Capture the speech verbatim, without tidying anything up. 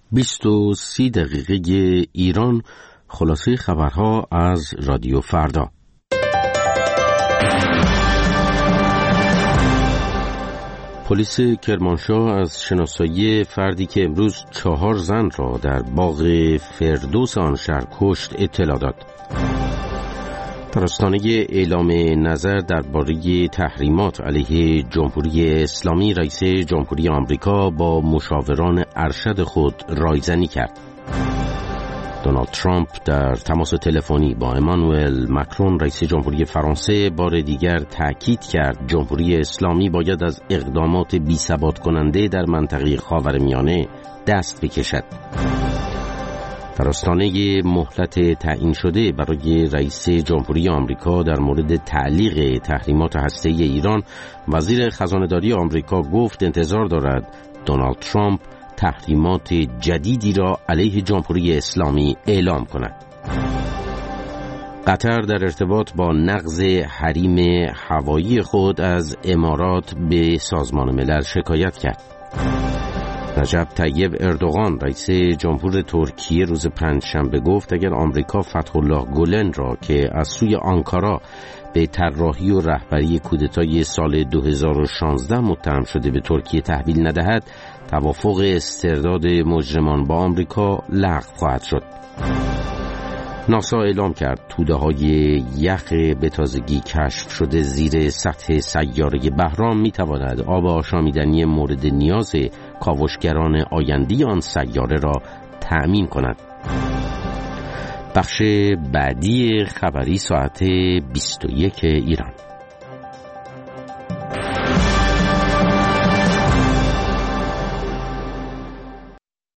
بیست و سی دقیقه ایران، خلاصه خبرها از رادیو فردا. پلیس کرمانشاه از شناسایی فردی که امروز چهار زن را در باغ فردوس آن شهر کشت اطلاع داد. در آستانه اعلام نظر درباره تحریمات علیه جمهوری اسلامی، رئیس جمهوری آمریکا با مشاوران ارشد خود رایزنی کرد. دونالد ترامپ در تماس تلفنی با امانوئل مکرون، رئیس جمهوری فرانسه، بار دیگر تأکید کرد جمهوری اسلامی باید از اقدامات بی‌ثبات کننده در منطقه خاورمیانه دست بکشد. در آستانه مهلت تعیین شده برای رئیس جمهوری آمریکا در مورد تعلیق تحریمات هسته‌ای ایران، وزیر خزانه‌داری آمریکا گفت انتظار دارد دونالد ترامپ تحریمات جدیدی را علیه جمهوری اسلامی اعلام کند. قطر در ارتباط با نقض حریم هوایی خود از امارات به سازمان ملل شکایت کرد. رجب طیب اردوغان، رئیس جمهور ترکیه، روز پنجشنبه گفت اگر آمریکا فتح الله گولن را که از سوی آنکارا به طراحی و رهبری کودتای سال دو هزار و شانزده متهم شده به ترکیه تحویل ندهد، توافق استرداد مجرمان با آمریکا لغو خواهد شد. ناسا اعلام کرد توده های یخ به تازگی کشف شده زیر سطح سیاره بهرام می تواند آب آشامیدنی مورد نیاز کاوشگران آینده آن سیاره را تأمین کند. بخش بعدی خبری ساعت بیست و یک ایران.